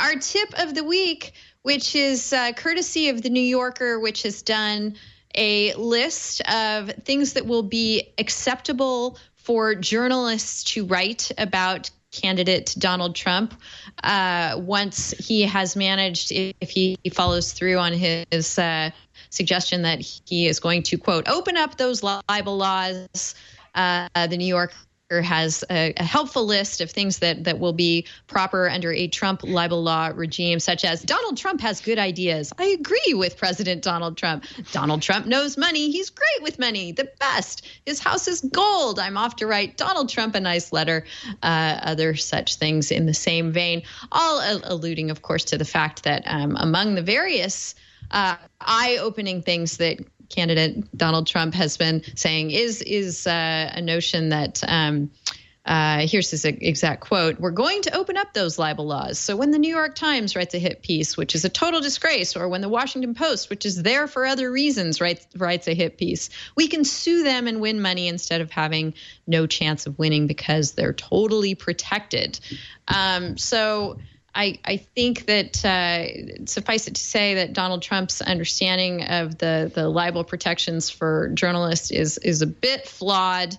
our tip of the week, which is courtesy of The New Yorker, which has done a list of things that will be acceptable for journalists to write about candidate Donald Trump once he has managed, if he follows through on his suggestion that he is going to, quote, open up those libel laws. The New Yorker has a helpful list of things that will be proper under a Trump libel law regime, such as Donald Trump has good ideas. I agree with President Donald Trump. Donald Trump knows money. He's great with money, the best. His house is gold. I'm off to write Donald Trump a nice letter. Other such things in the same vein, all alluding, of course, to the fact that among the various eye-opening things that candidate Donald Trump has been saying is a notion that here's his exact quote: "We're going to open up those libel laws. So when the New York Times writes a hit piece, which is a total disgrace, or when the Washington Post, which is there for other reasons, writes a hit piece, we can sue them and win money instead of having no chance of winning because they're totally protected." So I think that suffice it to say that Donald Trump's understanding of the libel protections for journalists is a bit flawed.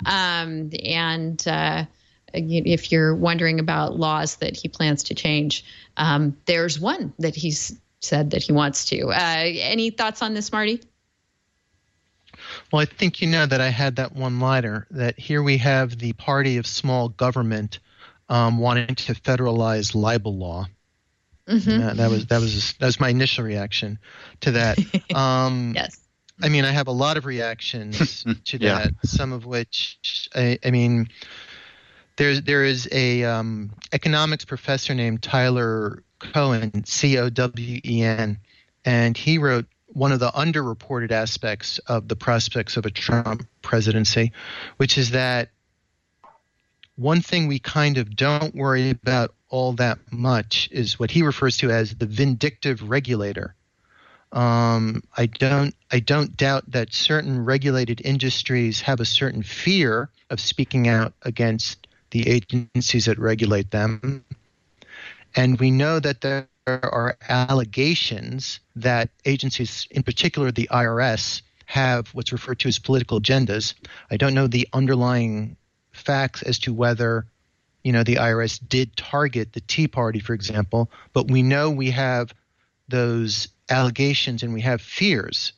If you're wondering about laws that he plans to change, there's one that he's said that he wants to. Any thoughts on this, Marty? Well, I think you know that I had that one-liner, that here we have the party of small government wanting to federalize libel law. Mm-hmm. That was my initial reaction to that. Yes. I mean, I have a lot of reactions to that. Some of which, I mean, there is a economics professor named Tyler Cowen, Cowen, and he wrote one of the underreported aspects of the prospects of a Trump presidency, which is that one thing we kind of don't worry about all that much is what he refers to as the vindictive regulator. I don't doubt that certain regulated industries have a certain fear of speaking out against the agencies that regulate them. And we know that there are allegations that agencies, in particular the IRS, have what's referred to as political agendas. I don't know the underlying facts as to whether, the IRS did target the Tea Party, for example, but we know we have those allegations and we have fears.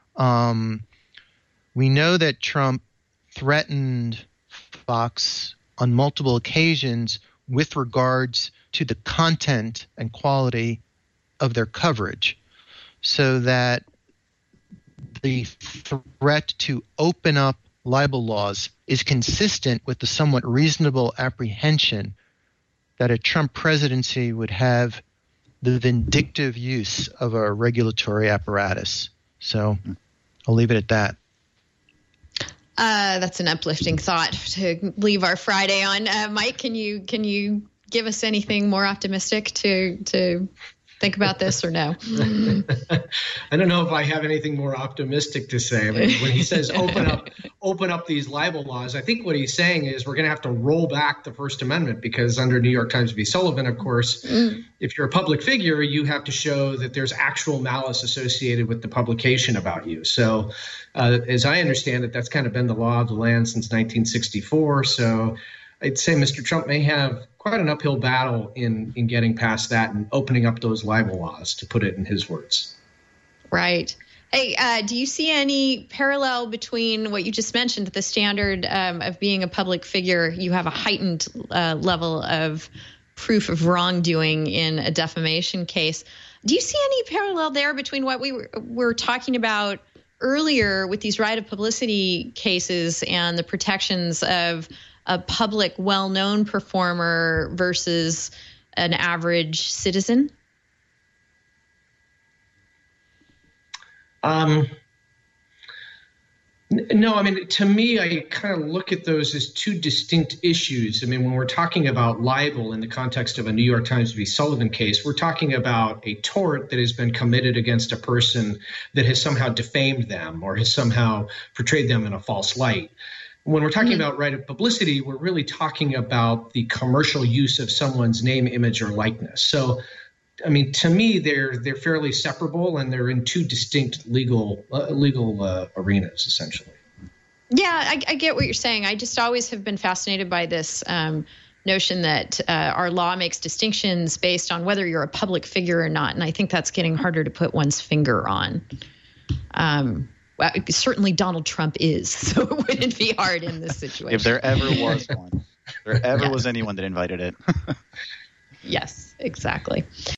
We know that Trump threatened Fox on multiple occasions with regards to the content and quality of their coverage, so that the threat to open up libel laws is consistent with the somewhat reasonable apprehension that a Trump presidency would have the vindictive use of a regulatory apparatus. So I'll leave it at that. That's an uplifting thought to leave our Friday on. Mike, can you give us anything more optimistic to think about this, or no? I don't know if I have anything more optimistic to say. I mean, when he says open up these libel laws, I think what he's saying is we're going to have to roll back the First Amendment, because under New York Times v. Sullivan, of course, if you're a public figure, you have to show that there's actual malice associated with the publication about you. So as I understand it, that's kind of been the law of the land since 1964. So I'd say Mr. Trump may have quite an uphill battle in getting past that and opening up those libel laws, to put it in his words. Right. Hey, do you see any parallel between what you just mentioned, the standard of being a public figure? You have a heightened level of proof of wrongdoing in a defamation case. Do you see any parallel there between what we were talking about earlier with these right of publicity cases and the protections of a public, well-known performer versus an average citizen? No, I mean, to me, I kind of look at those as two distinct issues. I mean, when we're talking about libel in the context of a New York Times v. Sullivan case, we're talking about a tort that has been committed against a person that has somehow defamed them or has somehow portrayed them in a false light. When we're talking about right of publicity, we're really talking about the commercial use of someone's name, image, or likeness. So, I mean, to me, they're fairly separable, and they're in two distinct legal arenas, essentially. Yeah, I get what you're saying. I just always have been fascinated by this notion that our law makes distinctions based on whether you're a public figure or not. And I think that's getting harder to put one's finger on. Well, certainly Donald Trump is, so it wouldn't be hard in this situation. If there ever was one, if there ever was anyone that invited it. Yes, exactly.